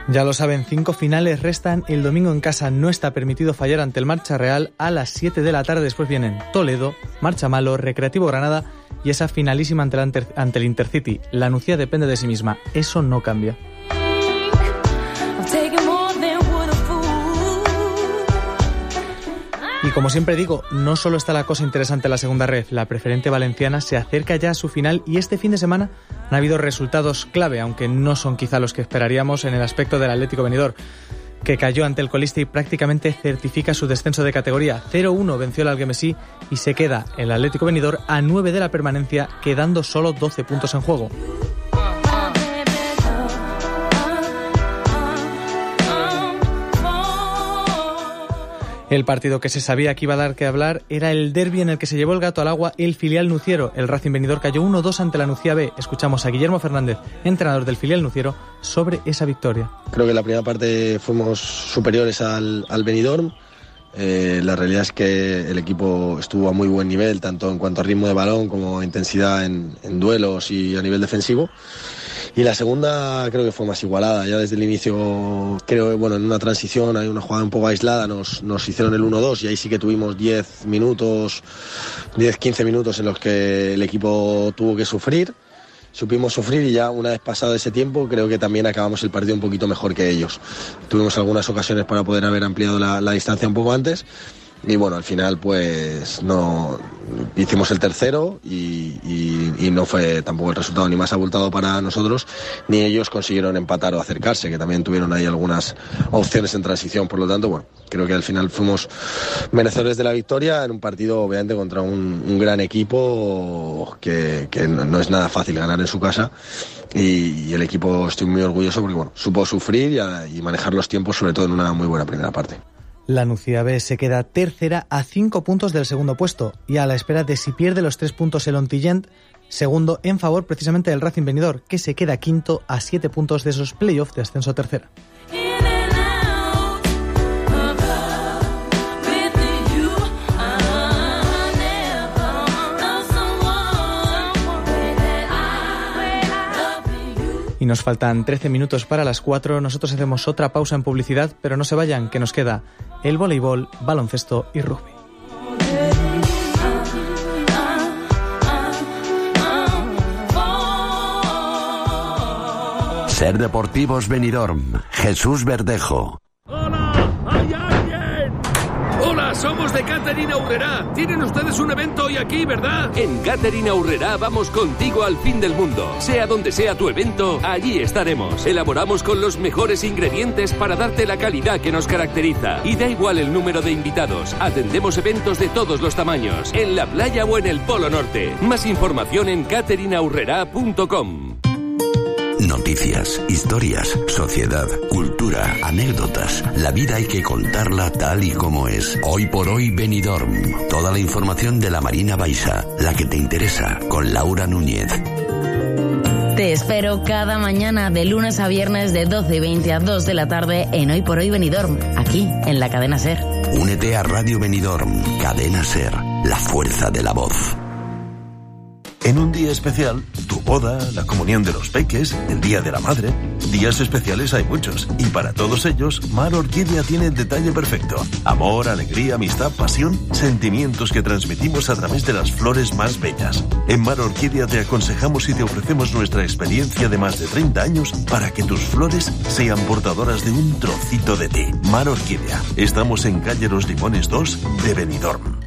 Ya lo saben, 5 finales restan. El domingo en casa no está permitido fallar ante el Marcha Real a las 7 de la tarde. Después vienen Toledo, Marchamalo, Recreativo Granada y esa finalísima ante el Intercity. La Nucía depende de sí misma. Eso no cambia. Y como siempre digo, no solo está la cosa interesante en la segunda ref, la preferente valenciana se acerca ya a su final y este fin de semana han habido resultados clave, aunque no son quizá los que esperaríamos en el aspecto del Atlético Benidorm, que cayó ante el colista y prácticamente certifica su descenso de categoría. 0-1 venció el Algemesí y se queda el Atlético Benidorm a 9 de la permanencia, quedando solo 12 puntos en juego. El partido que se sabía que iba a dar que hablar era el derbi en el que se llevó el gato al agua el filial nuciero. El Racing Benidorm cayó 1-2 ante la Nucía B. Escuchamos a Guillermo Fernández, entrenador del filial nuciero, sobre esa victoria. Creo que en la primera parte fuimos superiores al Benidorm. La realidad es que el equipo estuvo a muy buen nivel, tanto en cuanto a ritmo de balón como intensidad en duelos y a nivel defensivo. Y la segunda creo que fue más igualada, ya desde el inicio, creo, bueno, en una transición, hay una jugada un poco aislada, nos hicieron el 1-2 y ahí sí que tuvimos 10-15 minutos en los que el equipo tuvo que sufrir. Supimos sufrir y ya una vez pasado ese tiempo creo que también acabamos el partido un poquito mejor que ellos. Tuvimos algunas ocasiones para poder haber ampliado la distancia un poco antes. Y bueno, al final pues no hicimos el tercero y no fue tampoco el resultado ni más abultado para nosotros, ni ellos consiguieron empatar o acercarse, que también tuvieron ahí algunas opciones en transición. Por lo tanto, bueno, creo que al final fuimos merecedores de la victoria en un partido obviamente contra un gran equipo que no es nada fácil ganar en su casa. Y el equipo, estoy muy orgulloso porque bueno, supo sufrir y manejar los tiempos, sobre todo en una muy buena primera parte. La Nucía B se queda tercera a 5 puntos del segundo puesto y a la espera de si pierde los 3 puntos el Ontillent, segundo en favor precisamente del Racing Benidorm, que se queda quinto a 7 puntos de esos playoffs de ascenso a tercera. Y nos faltan 13 minutos para las 4. Nosotros hacemos otra pausa en publicidad, pero no se vayan, que nos queda el voleibol, baloncesto y rugby. Ser Deportivos Benidorm, Jesús Verdejo. ¡Hola! ¿Hay alguien? ¡Hola! Somos de Catering Aurrerá. Tienen ustedes un evento hoy aquí, ¿verdad? En Catering Aurrerá vamos contigo al fin del mundo. Sea donde sea tu evento, allí estaremos. Elaboramos con los mejores ingredientes para darte la calidad que nos caracteriza. Y da igual el número de invitados. Atendemos eventos de todos los tamaños, en la playa o en el Polo Norte. Más información en cateringaurrerá.com. Noticias, historias, sociedad, cultura, anécdotas. La vida hay que contarla tal y como es. Hoy por hoy Benidorm. Toda la información de la Marina Baixa, la que te interesa, con Laura Núñez. Te espero cada mañana de lunes a viernes de 12:20 a 2 de la tarde en Hoy por Hoy Benidorm, aquí en la cadena SER. Únete a Radio Benidorm, cadena SER, la fuerza de la voz. En un día especial, tu boda, la comunión de los peques, el Día de la Madre. Días especiales hay muchos, y para todos ellos, Mar Orquídea tiene el detalle perfecto. Amor, alegría, amistad, pasión, sentimientos que transmitimos a través de las flores más bellas. En Mar Orquídea te aconsejamos y te ofrecemos nuestra experiencia de más de 30 años para que tus flores sean portadoras de un trocito de ti. Mar Orquídea. Estamos en calle Los Limones 2 de Benidorm.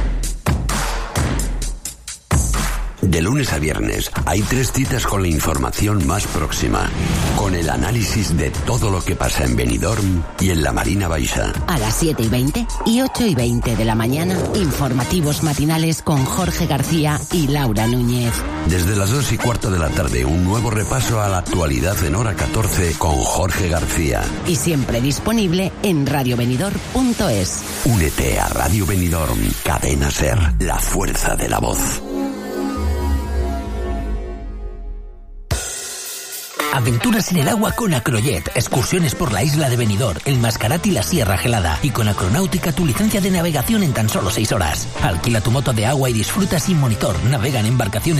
De lunes a viernes hay 3 citas con la información más próxima, con el análisis de todo lo que pasa en Benidorm y en la Marina Baixa. A las 7:20 y 8:20 de la mañana, informativos matinales con Jorge García y Laura Núñez. Desde las 2:15 de la tarde, un nuevo repaso a la actualidad en hora 14 con Jorge García. Y siempre disponible en radiobenidorm.es. Únete a Radio Benidorm, cadena SER, la fuerza de la voz. Aventuras en el agua con Acrojet, excursiones por la isla de Benidorm, el Mascarat y la Sierra Gelada. Y con Acronáutica, tu licencia de navegación en tan solo 6 horas. Alquila tu moto de agua y disfruta sin monitor. Navega en embarcaciones